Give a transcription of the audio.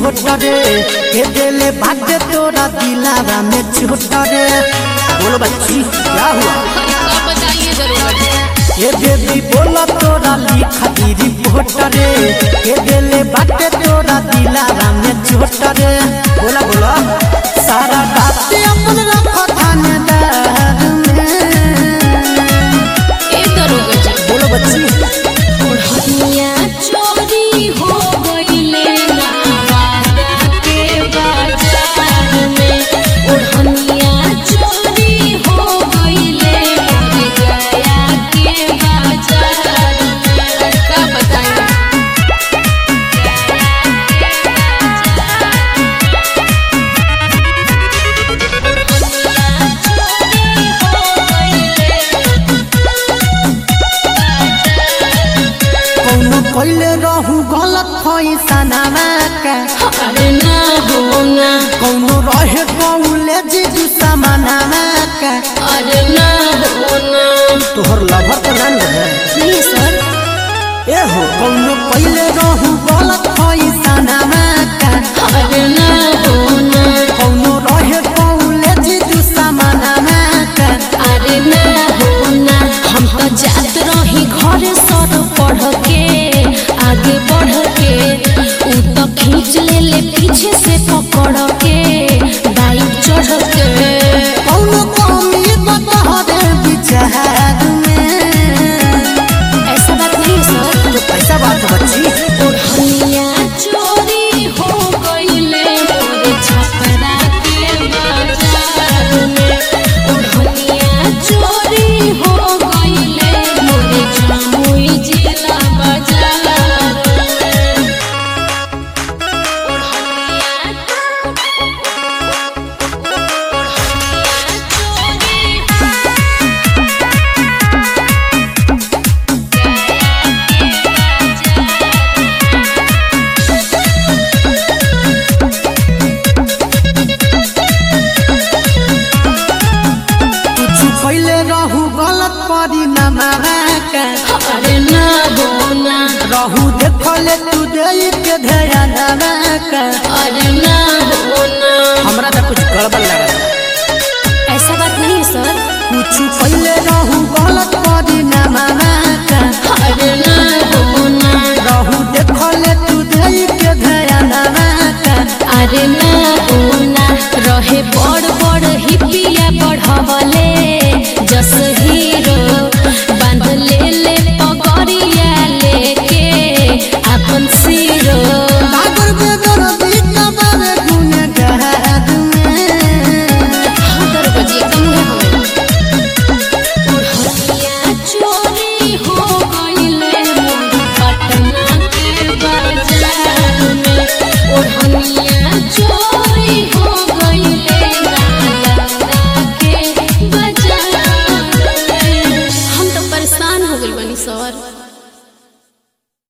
भोटरे के देले बाटे तोरा दिलावा में छोटरे। बोलो बच्ची क्या हुआ? बताइए जरूर। ये बेबी बोला तोरा लिखा दीदी भोटरे के देले बाटे तोरा दिलावा में छोटरे। बोला बोला सारा बात अपन रखा थानेदार में। बोलो बच्ची ओढ़निया चोरी हो गईले नवादा के बाजार में। ओढ़निया चोरी हो गईले गया के बाजार में। का बताएं? पहले रहू गलत फैसा नवाका। अरे ना होना। कौनो रहे कौले जीजू सामानाका। अरे ना होना। तोहर लभर तो नाम है नहीं सर। ए हो कौनो पहले रहू गलत फैसा नवाका। अरे ना होना। कौनो रहे कौले जीजू सामानाका। अरे ना होना। हम तो जात रही घरे सर पढ़ के आगे बढ़ के उ तो खींच ले पीछे से पकड़ के बाइक चढ़ के। कौनो कमी बता दे विचार में। ऐसा बात नहीं सर। तो कैसा बात है बच्ची? ओढ़निया चोरी हो गईले मोरे छपरा के बाजार में। ओढ़निया चोरी हो गईले मोरे जमुई जिला बाजार में। पहले रहू गलत परिणाम अरे ना होना। रहू देखले तू दे के ध्यान। अरे ना होना। हमरा तो कुछ गड़बड़ लगा। ऐसा बात नहीं सर। कुछ पहले रहू गलत परिणाम। अरे ना होना। रहू देखले तू दे के ध्यान। अरे ना होना। रहे बड़ बड़ हिपिया बढ़वले जस हीरो बांध ले पगड़िया लेके अपन सिरो। सागर के दर्दी कबावे गुनहगार में। दरवाजे कम है हमें। ओढ़निया चोरी हो गईले मोर पटना के बाजार में। ओढ़निया चोरी हो